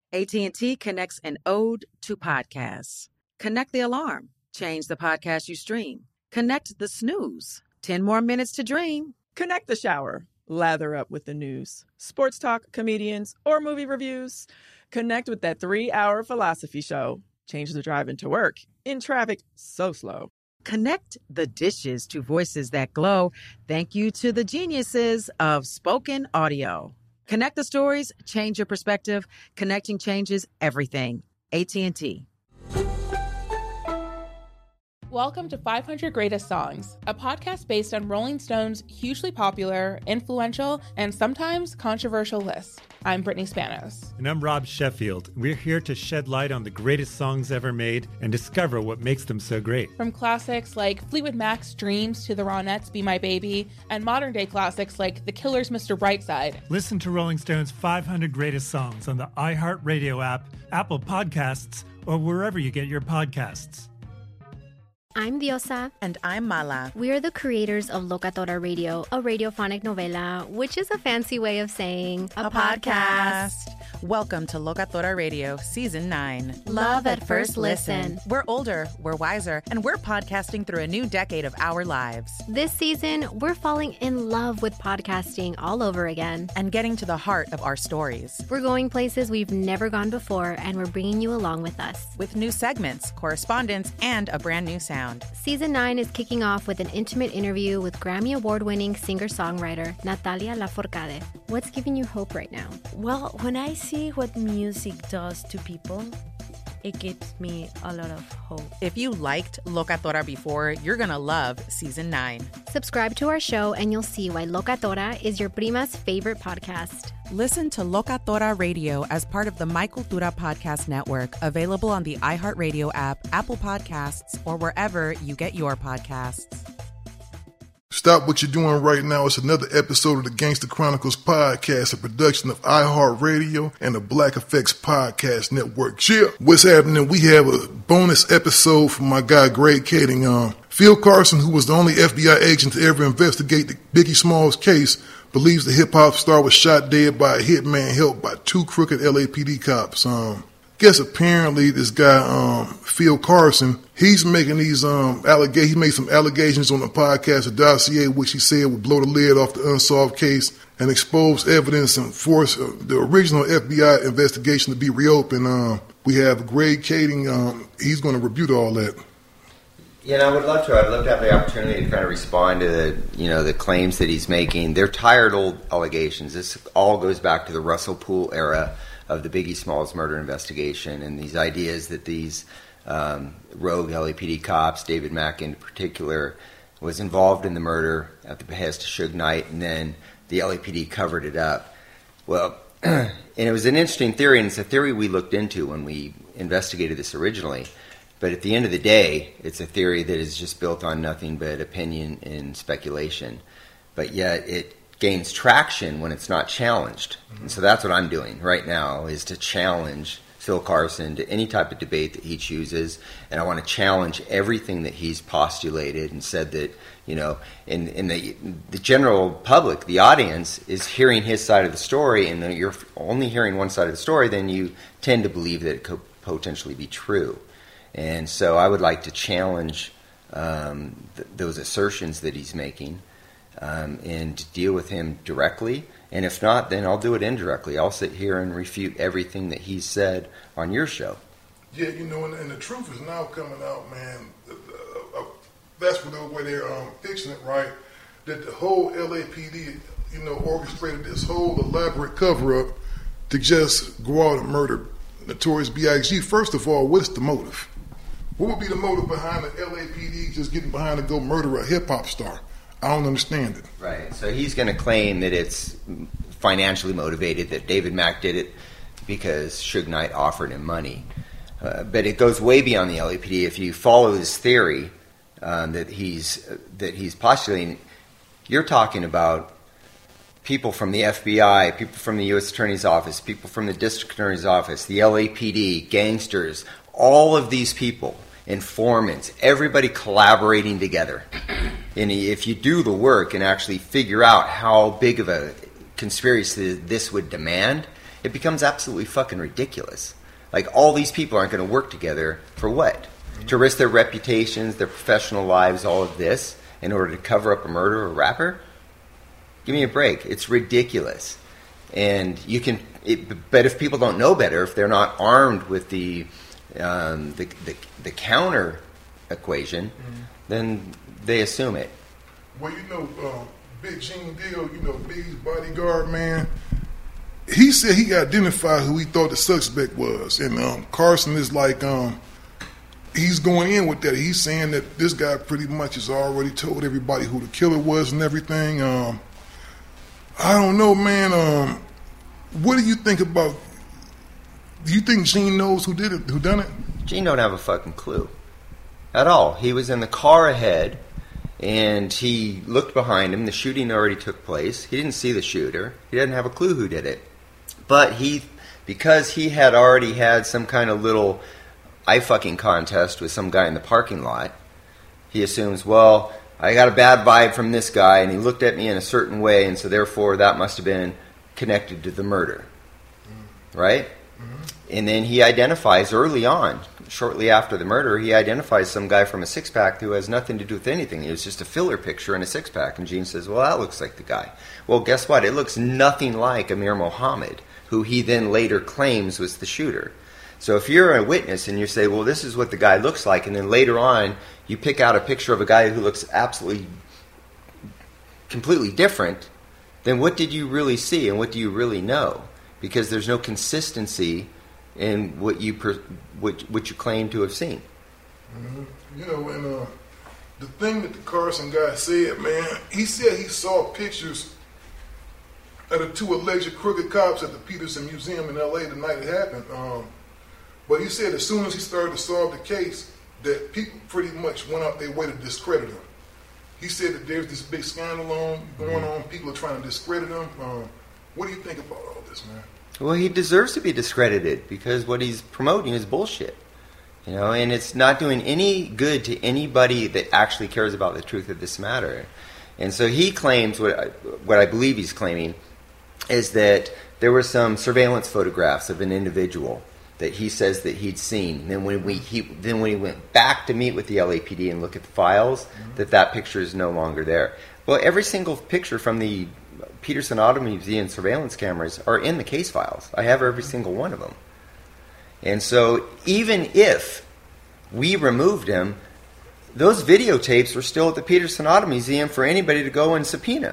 AT&T connects an ode to podcasts. Connect the alarm. Change the podcast you stream. Connect the snooze. 10 more minutes to dream. Connect the shower. Lather up with the news, sports talk, comedians, or movie reviews. Connect with that 3-hour philosophy show. Change the drive into work in traffic so slow. Connect the dishes to voices that glow. Thank you to the geniuses of spoken audio. Connect the stories, change your perspective. Connecting changes everything. AT&T. Welcome to 500 Greatest Songs, a podcast based on Rolling Stone's hugely popular, influential, and sometimes controversial list. I'm Brittany Spanos. And I'm Rob Sheffield. We're here to shed light on the greatest songs ever made and discover what makes them so great. From classics like Fleetwood Mac's Dreams to the Ronettes' Be My Baby, and modern-day classics like The Killers' Mr. Brightside. Listen to Rolling Stone's 500 Greatest Songs on the iHeartRadio app, Apple Podcasts, or wherever you get your podcasts. I'm Diosa. And I'm Mala. We are the creators of Locatora Radio, a radiophonic novela, which is a fancy way of saying a podcast. Welcome to Locatora Radio, Season 9. Love at first listen. We're older, we're wiser, and we're podcasting through a new decade of our lives. This season, we're falling in love with podcasting all over again. And getting to the heart of our stories. We're going places we've never gone before, and we're bringing you along with us. With new segments, correspondence, and a brand new sound. Season 9 is kicking off with an intimate interview with Grammy Award-winning singer-songwriter Natalia Lafourcade. What's giving you hope right now? Well, when I see what music does to people, it gives me a lot of hope. If you liked Locatora before, you're going to love Season 9. Subscribe to our show and you'll see why Locatora is your prima's favorite podcast. Listen to Locatora Radio as part of the My Cultura Podcast Network, available on the iHeartRadio app, Apple Podcasts, or wherever you get your podcasts. Stop what you're doing right now. It's another episode of the Gangster Chronicles podcast, a production of iHeartRadio and the Black Effects Podcast Network. Yeah. What's happening? We have a bonus episode from my guy, Greg Kading. Phil Carson, who was the only FBI agent to ever investigate the Biggie Smalls case, believes the hip-hop star was shot dead by a hitman helped by 2 crooked LAPD cops. Guess apparently this guy, Phil Carson, he's making these he made some allegations on the podcast, a dossier which he said would blow the lid off the unsolved case and expose evidence and force the original FBI investigation to be reopened. We have Greg Kading. He's going to rebut all that. Yeah, and I would love to. I'd love to have the opportunity to kind of respond to the claims that he's making. They're tired old allegations. This all goes back to the Russell Poole era of the Biggie Smalls murder investigation, and these ideas that these rogue LAPD cops, David Mack in particular, was involved in the murder at the behest of Suge Knight, and then the LAPD covered it up. Well, and it was an interesting theory, and it's a theory we looked into when we investigated this originally. But at the end of the day, it's a theory that is just built on nothing but opinion and speculation. But yet it gains traction when it's not challenged. And so that's what I'm doing right now, is to challenge Phil Carson to any type of debate that he chooses. And I want to challenge everything that he's postulated and said that, in the general public, the audience is hearing his side of the story, and you're only hearing one side of the story, then you tend to believe that it could potentially be true. And so I would like to challenge those assertions that he's making and to deal with him directly. And if not, then I'll do it indirectly. I'll sit here and refute everything that he's said on your show. Yeah, and the truth is now coming out, man. That's the way they're fixing it, right? That the whole LAPD, orchestrated this whole elaborate cover-up to just go out and murder Notorious B.I.G. First of all, what's the motive? What would be the motive behind the LAPD just getting behind to go murder a hip-hop star? I don't understand it. Right. So he's going to claim that it's financially motivated, that David Mack did it because Suge Knight offered him money. But it goes way beyond the LAPD. If you follow his theory that he's postulating, you're talking about people from the FBI, people from the U.S. Attorney's Office, people from the District Attorney's Office, the LAPD, gangsters, all of these people, informants, everybody collaborating together. And if you do the work and actually figure out how big of a conspiracy this would demand, it becomes absolutely fucking ridiculous. Like, all these people aren't going to work together for what? To risk their reputations, their professional lives, all of this, in order to cover up a murder of a rapper? Give me a break. It's ridiculous. And you can, but if people don't know better, if they're not armed with the counter equation, then they assume it. Well, Big Gene Deal, Biggie's bodyguard, man, he said he identified who he thought the suspect was. And Carson is like, he's going in with that. He's saying that this guy pretty much has already told everybody who the killer was and everything. I don't know, man. What do you think about? Do you think Gene knows who did it? Who done it? Gene don't have a fucking clue at all. He was in the car ahead, and he looked behind him. The shooting already took place. He didn't see the shooter. He didn't have a clue who did it. But because he had already had some kind of little eye fucking contest with some guy in the parking lot, he assumes, well, I got a bad vibe from this guy, and he looked at me in a certain way, and so therefore that must have been connected to the murder. Right? Mm-hmm. And then he identifies early on, shortly after the murder, he identifies some guy from a six-pack who has nothing to do with anything. It was just a filler picture in a six-pack, and Gene says, well, that looks like the guy. Well, guess what? It looks nothing like Amir Mohammed, who he then later claims was the shooter. So if you're a witness and you say, well, this is what the guy looks like, and then later on you pick out a picture of a guy who looks absolutely, completely different, then what did you really see and what do you really know? Because there's no consistency in what you claim to have seen. Mm-hmm. And the thing that the Carson guy said, man, he said he saw pictures of the two alleged crooked cops at the Peterson Museum in L.A. the night it happened. But he said as soon as he started to solve the case, that people pretty much went out their way to discredit him. He said that there's this big scandal going on. People are trying to discredit him. What do you think about all this, man? Well, he deserves to be discredited because what he's promoting is bullshit. And it's not doing any good to anybody that actually cares about the truth of this matter. And so he claims, what I believe he's claiming, is that there were some surveillance photographs of an individual that he says that he'd seen. And then when he went back to meet with the LAPD and look at the files, that picture is no longer there. Well, every single picture from the Peterson Auto Museum surveillance cameras are in the case files. I have every single one of them. And so even if we removed him, those videotapes were still at the Peterson Auto Museum for anybody to go and subpoena.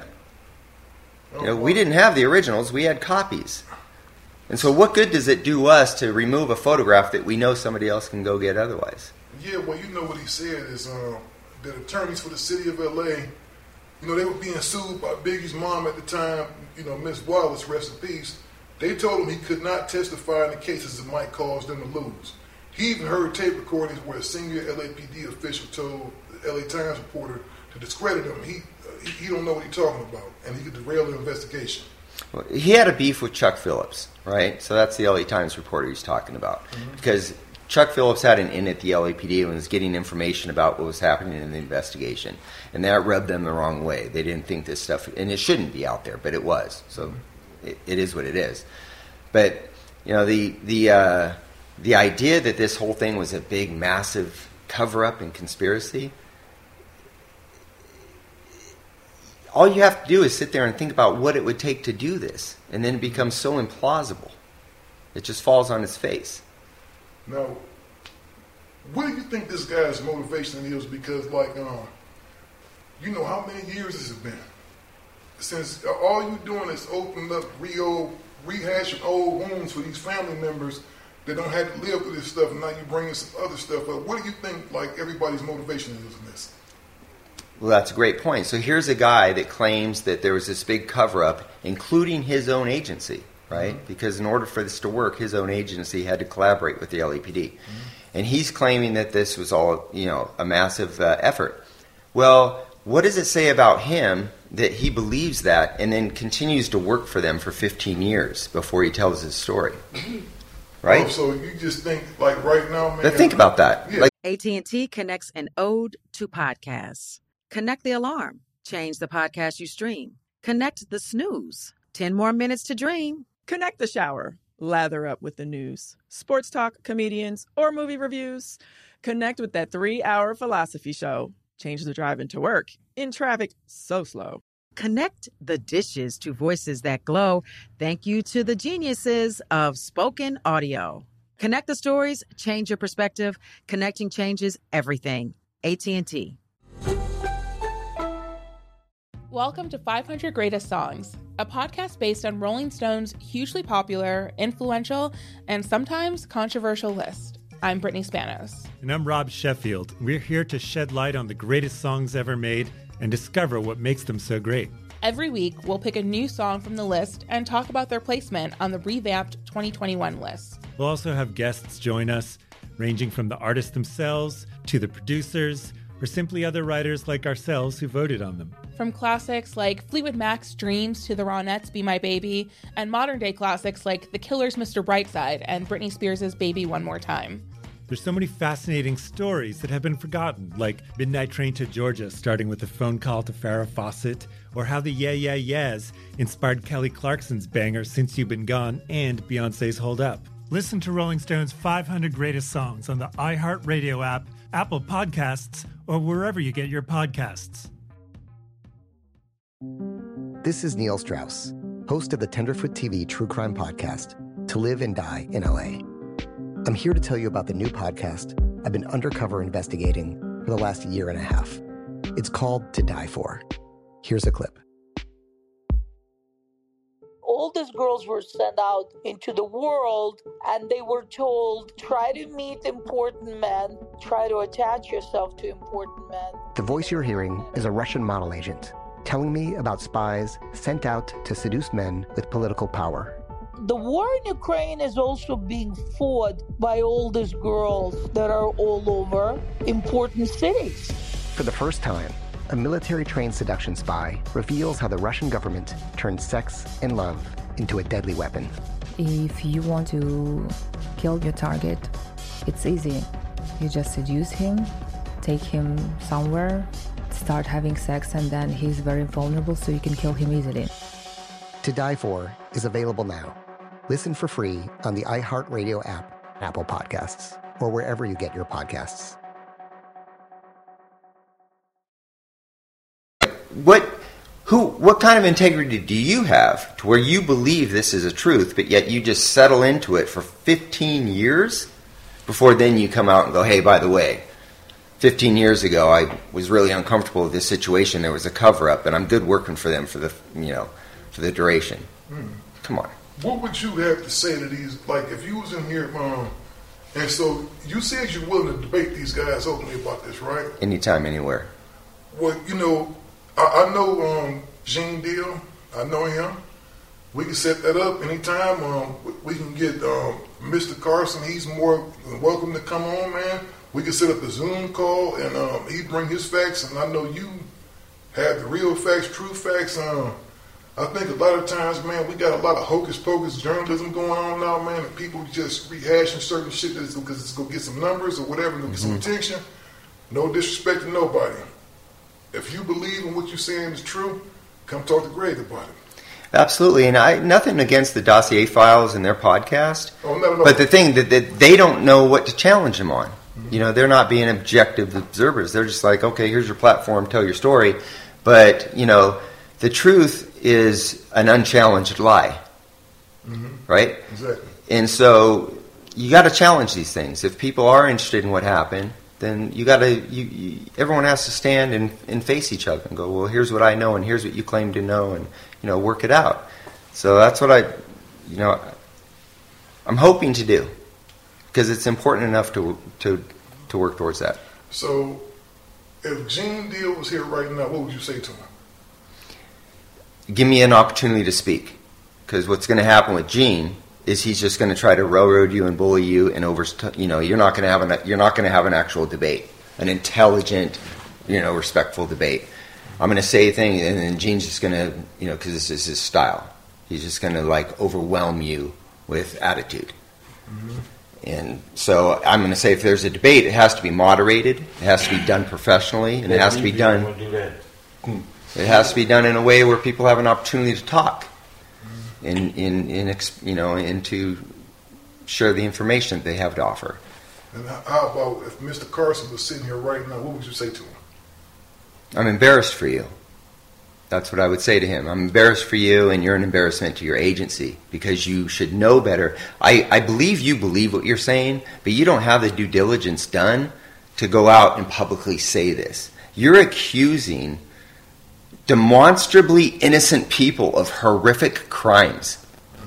We didn't have the originals, we had copies. And so what good does it do us to remove a photograph that we know somebody else can go get otherwise? Yeah, well, what he said is that attorneys for the city of L.A., they were being sued by Biggie's mom at the time, Miss Wallace, rest in peace. They told him he could not testify in the cases that might cause them to lose. He even heard tape recordings where a senior LAPD official told the LA Times reporter to discredit him. He don't know what he's talking about, and he could derail the investigation. Well, he had a beef with Chuck Phillips, right? So that's the LA Times reporter he's talking about. Because Chuck Phillips had an in at the LAPD and was getting information about what was happening in the investigation. And that rubbed them the wrong way. They didn't think this stuff, and it shouldn't be out there, but it was. So it is what it is. But, the idea that this whole thing was a big, massive cover-up and conspiracy, all you have to do is sit there and think about what it would take to do this, and then it becomes so implausible. It just falls on its face. Now, what do you think this guy's motivation is? Because, how many years has it been? Since all you doing is opening up rehashing old wounds for these family members that don't have to live through this stuff, and now you're bringing some other stuff up. What do you think, everybody's motivation is in this? Well, that's a great point. So here's a guy that claims that there was this big cover-up, including his own agency, right? Mm-hmm. Because in order for this to work, his own agency had to collaborate with the LAPD. Mm-hmm. And he's claiming that this was all, a massive effort. Well, what does it say about him that he believes that and then continues to work for them for 15 years before he tells his story? Right? Oh, so you just think, right now, man... But think about that. Yeah. AT&T connects an ode to podcasts. Connect the alarm. Change the podcast you stream. Connect the snooze. 10 more minutes to dream. Connect the shower. Lather up with the news. Sports talk, comedians, or movie reviews. Connect with that 3-hour philosophy show. Change the drive into work in traffic so slow. Connect the dishes to voices that glow. Thank you to the geniuses of spoken audio. Connect the stories, change your perspective. Connecting changes everything. AT&T. Welcome to 500 Greatest Songs, a podcast based on Rolling Stone's hugely popular, influential, and sometimes controversial list. I'm Brittany Spanos. And I'm Rob Sheffield. We're here to shed light on the greatest songs ever made and discover what makes them so great. Every week, we'll pick a new song from the list and talk about their placement on the revamped 2021 list. We'll also have guests join us, ranging from the artists themselves to the producers, or simply other writers like ourselves who voted on them. From classics like Fleetwood Mac's Dreams to the Ronettes' Be My Baby, and modern-day classics like The Killer's Mr. Brightside and Britney Spears' Baby One More Time. There's so many fascinating stories that have been forgotten, like Midnight Train to Georgia starting with a phone call to Farrah Fawcett, or how the Yeah Yeah Yeahs inspired Kelly Clarkson's banger Since You've Been Gone and Beyoncé's Hold Up. Listen to Rolling Stone's 500 Greatest Songs on the iHeartRadio app, Apple Podcasts, or wherever you get your podcasts. This is Neil Strauss, host of the Tenderfoot TV True Crime Podcast, To Live and Die in LA. I'm here to tell you about the new podcast I've been undercover investigating for the last year and a half. It's called To Die For. Here's a clip. All these girls were sent out into the world and they were told, try to meet important men, try to attach yourself to important men. The voice you're hearing is a Russian model agent telling me about spies sent out to seduce men with political power. The war in Ukraine is also being fought by all these girls that are all over important cities. For the first time, a military-trained seduction spy reveals how the Russian government turned sex and love into a deadly weapon. If you want to kill your target, it's easy. You just seduce him, take him somewhere, start having sex, and then he's very vulnerable, so you can kill him easily. To Die For is available now. Listen for free on the iHeartRadio app, Apple Podcasts, or wherever you get your podcasts. What kind of integrity do you have to where you believe this is a truth, but yet you just settle into it for 15 years before then you come out and go, hey, by the way, 15 years ago I was really uncomfortable with this situation. There was a cover-up, and I'm good working for them for the duration. Come on. What would you have to say to these? Like, if you was in here, and so you said you're willing to debate these guys openly about this, right? Anytime, anywhere. Well, I know Gene Deal. I know him. We can set that up anytime. We can get Mr. Carson. He's more than welcome to come on, man. We can set up a Zoom call, and he bring his facts, and I know you have the real facts, true facts. I think a lot of times, man, we got a lot of hocus-pocus journalism going on now, man, and people just rehashing certain shit because it's going to get some numbers or whatever, to get some attention. No disrespect to nobody. If you believe in what you're saying is true, come talk to Greg about it. Absolutely, and nothing against the Dossier Files and their podcast. Oh, not at all. But the thing that they don't know what to challenge them on. Mm-hmm. They're not being objective observers. They're just like, okay, here's your platform, tell your story. But, the truth is an unchallenged lie. Mm-hmm. Right? Exactly. And so you got to challenge these things. If people are interested in what happened, then everyone has to stand and face each other and go, well, here's what I know and here's what you claim to know, and work it out. So that's what I'm hoping to do, because it's important enough to work towards that. So if Gene Deal was here right now, what would you say to him? Give me an opportunity to speak, because what's going to happen with Gene is he's just going to try to railroad you and bully you, and you're not going to have an actual debate, an intelligent, respectful debate. I'm going to say a thing, and then Gene's just going to, because this is his style, he's just going to overwhelm you with attitude. Mm-hmm. And so I'm going to say, if there's a debate, it has to be moderated, it has to be done professionally, and it has to be done. It has to be done in a way where people have an opportunity to talk. and to share the information that they have to offer. And how about if Mr. Carson was sitting here right now, what would you say to him? I'm embarrassed for you. That's what I would say to him. I'm embarrassed for you, and you're an embarrassment to your agency because you should know better. I believe you believe what you're saying, but you don't have the due diligence done to go out and publicly say this. You're accusing demonstrably innocent people of horrific crimes.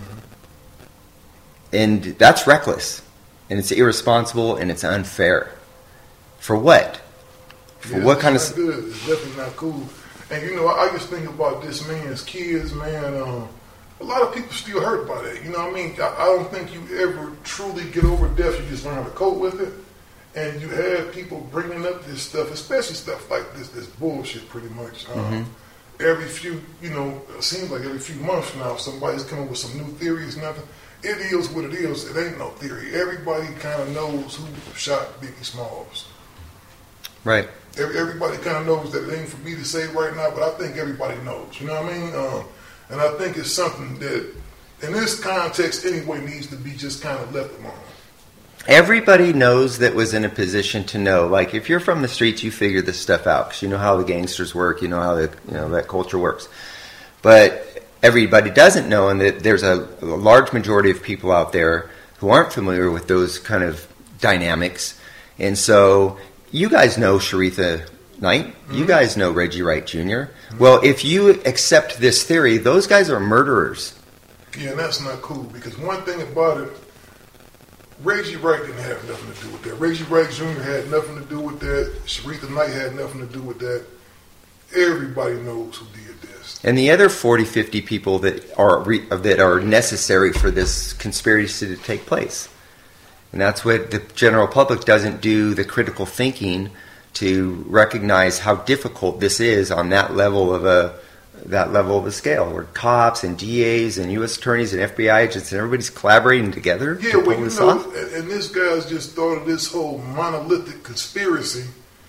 And that's reckless, and it's irresponsible, and it's unfair. For what? For what kind of... It's not good. It's definitely not cool. And you know, I just think about this man's kids, man. A lot of people still hurt by that. You know what I mean? I don't think you ever truly get over death. You just learn how to cope with it. And you have people bringing up this stuff, especially stuff like this bullshit pretty much. Every few, it seems like every few months now, somebody's coming with some new theories, nothing. It is what it is. It ain't no theory. Everybody kind of knows who shot Biggie Smalls. Right. Everybody kind of knows that it ain't for me to say right now, but I think everybody knows. You know what I mean? And I think it's something that, in this context anyway, needs to be just kind of left alone. Everybody knows that was in a position to know. Like, if you're from the streets, you figure this stuff out because you know how the gangsters work, you know how that culture works. But everybody doesn't know, and that there's a large majority of people out there who aren't familiar with those kind of dynamics. And so you guys know Sharitha Knight. You guys know Reggie Wright Jr. Well, if you accept this theory, those guys are murderers. Yeah, and that's not cool because one thing about it, Reggie Wright didn't have nothing to do with that. Reggie Wright Jr. had nothing to do with that. Sharitha Knight had nothing to do with that. Everybody knows who did this. And the other 40, 50 people that are necessary for this conspiracy to take place. And that's what the general public doesn't do, the critical thinking to recognize how difficult this is on that level of a scale, where cops and DAs and U.S. attorneys and FBI agents and everybody's collaborating together to pull this off. And this guy's just thought of this whole monolithic conspiracy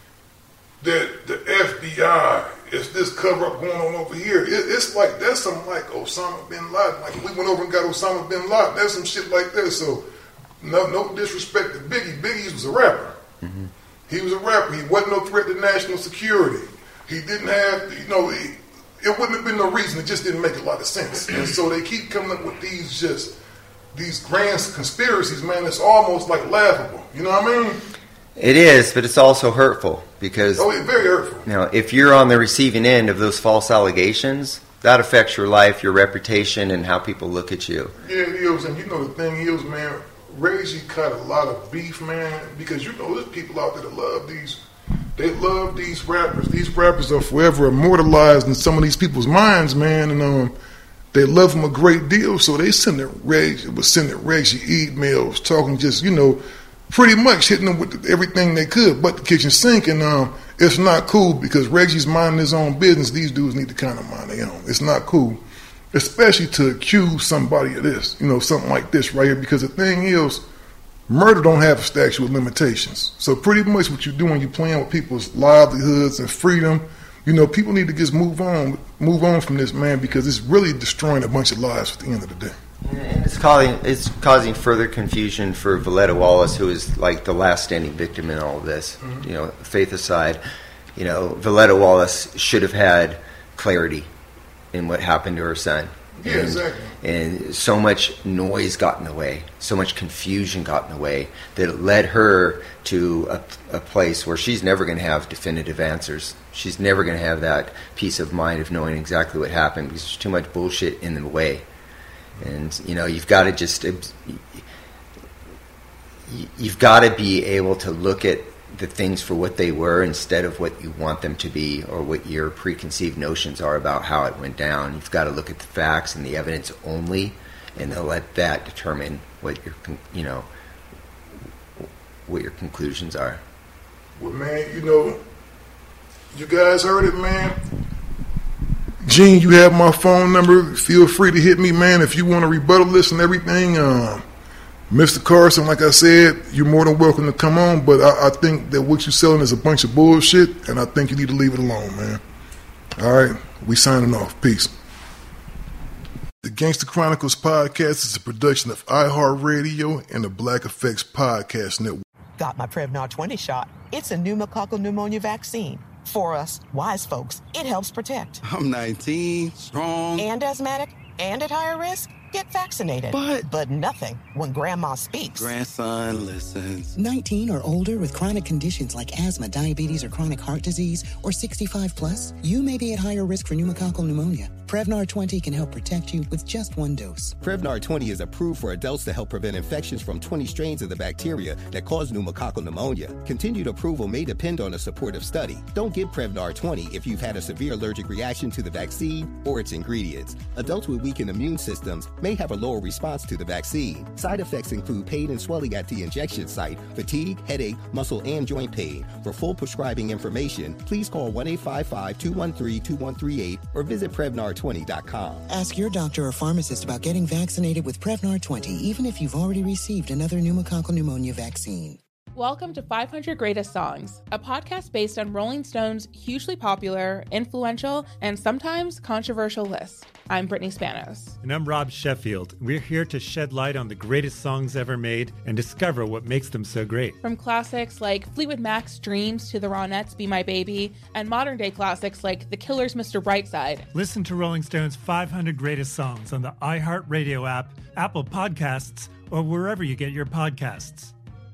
that the FBI is this cover-up going on over here. It's like, that's something like Osama bin Laden. Like, we went over and got Osama bin Laden. That's some shit like that. So, no disrespect to Biggie. Biggie was a rapper. Mm-hmm. He was a rapper. He wasn't no threat to national security. He didn't have, it wouldn't have been no reason. It just didn't make a lot of sense. And so they keep coming up with these grand conspiracies, man. It's almost like laughable. You know what I mean? It is, but it's also hurtful because it's very hurtful. If you're on the receiving end of those false allegations, that affects your life, your reputation, and how people look at you. Yeah, it is. And the thing is, man, Reggie caught a lot of beef, man, because there's people out there that love these. They love these rappers. These rappers are forever immortalized in some of these people's minds, man, and they love them a great deal. So they sending Reggie emails, talking just pretty much hitting them with everything they could, but the kitchen sink. And it's not cool because Reggie's minding his own business. These dudes need to kind of mind their own. It's not cool, especially to accuse somebody of this, something like this right here. Because the thing is, murder don't have a statute of limitations. So pretty much what you're doing, you're playing with people's livelihoods and freedom. People need to just move on from this, man, because it's really destroying a bunch of lives at the end of the day. And it's causing further confusion for Valletta Wallace, who is like the last standing victim in all of this. Mm-hmm. Faith aside, Valletta Wallace should have had clarity in what happened to her son. Yeah, exactly. And so much noise got in the way, so much confusion got in the way that it led her to a place where she's never going to have definitive answers. She's never going to have that peace of mind of knowing exactly what happened because there's too much bullshit in the way. And you've got to be able to look at the things for what they were instead of what you want them to be or what your preconceived notions are about how it went down. You've got to look at the facts and the evidence only, and then let that determine what your conclusions are. Well, man, you guys heard it, man. Gene, you have my phone number. Feel free to hit me, man, if you want to rebuttal this and everything. Mr. Carson, like I said, you're more than welcome to come on, but I think that what you're selling is a bunch of bullshit, and I think you need to leave it alone, man. All right, we signing off. Peace. The Gangster Chronicles podcast is a production of iHeartRadio and the Black Effects Podcast Network. Got my Prevnar 20 shot. It's a pneumococcal pneumonia vaccine. For us, wise folks, it helps protect. I'm 19, strong. And asthmatic, and at higher risk. Get vaccinated. But nothing when grandma speaks. Grandson listens. 19 or older with chronic conditions like asthma, diabetes, or chronic heart disease, or 65 plus, you may be at higher risk for pneumococcal pneumonia. Prevnar 20 can help protect you with just one dose. Prevnar 20 is approved for adults to help prevent infections from 20 strains of the bacteria that cause pneumococcal pneumonia. Continued approval may depend on a supportive study. Don't give Prevnar 20 if you've had a severe allergic reaction to the vaccine or its ingredients. Adults with weakened immune systems may have a lower response to the vaccine. Side effects include pain and swelling at the injection site, fatigue, headache, muscle, and joint pain. For full prescribing information, please call 1-855-213-2138 or visit Prevnar20.com. Ask your doctor or pharmacist about getting vaccinated with Prevnar 20, even if you've already received another pneumococcal pneumonia vaccine. Welcome to 500 Greatest Songs, a podcast based on Rolling Stone's hugely popular, influential, and sometimes controversial list. I'm Brittany Spanos. And I'm Rob Sheffield. We're here to shed light on the greatest songs ever made and discover what makes them so great. From classics like Fleetwood Mac's Dreams to the Ronettes' Be My Baby, and modern-day classics like The Killer's Mr. Brightside. Listen to Rolling Stone's 500 Greatest Songs on the iHeartRadio app, Apple Podcasts, or wherever you get your podcasts.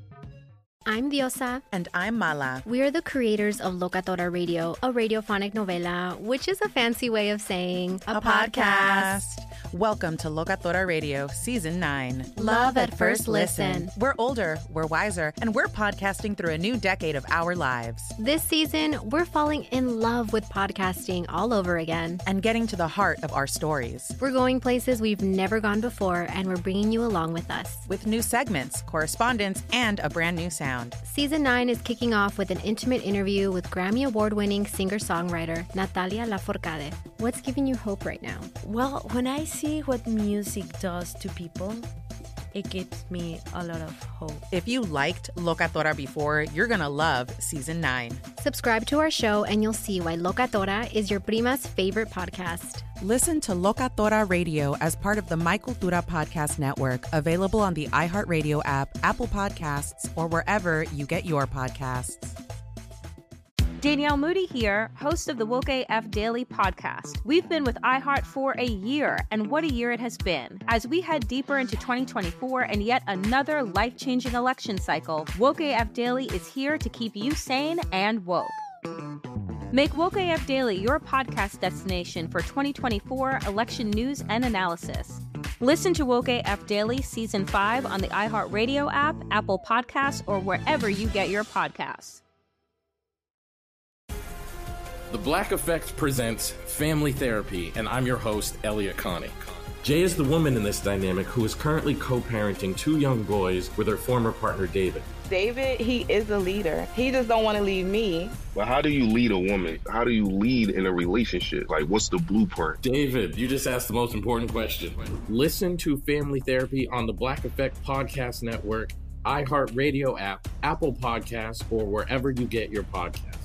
I'm Diosa. And I'm Mala. We are the creators of Locatora Radio, a radiophonic novela, which is a fancy way of saying a podcast. Welcome to Locatora Radio, Season 9. Love at first listen. We're older, we're wiser, and we're podcasting through a new decade of our lives. This season, we're falling in love with podcasting all over again. And getting to the heart of our stories. We're going places we've never gone before, and we're bringing you along with us. With new segments, correspondence, and a brand new sound. Season 9 is kicking off with an intimate interview with Grammy Award-winning singer-songwriter Natalia Lafourcade. What's giving you hope right now? Well, when I see what music does to people, it gives me a lot of hope. If you liked Locatora before, you're gonna love Season 9. Subscribe to our show and you'll see why Locatora is your prima's favorite podcast. Listen to Locatora Radio as part of the My Cultura Podcast Network, available on the iHeartRadio app, Apple Podcasts, or wherever you get your podcasts. Danielle Moody here, host of the Woke AF Daily podcast. We've been with iHeart for a year, and what a year it has been. As we head deeper into 2024 and yet another life-changing election cycle, Woke AF Daily is here to keep you sane and woke. Make Woke AF Daily your podcast destination for 2024 election news and analysis. Listen to Woke AF Daily Season 5 on the iHeartRadio app, Apple Podcasts, or wherever you get your podcasts. The Black Effect presents Family Therapy, and I'm your host, Elliot Connie. Jay is the woman in this dynamic who is currently co-parenting 2 young boys with her former partner, David. David, he is a leader. He just don't want to leave me. Well, how do you lead a woman? How do you lead in a relationship? Like, what's the blueprint? David, you just asked the most important question. Listen to Family Therapy on the Black Effect Podcast Network, iHeartRadio app, Apple Podcasts, or wherever you get your podcasts.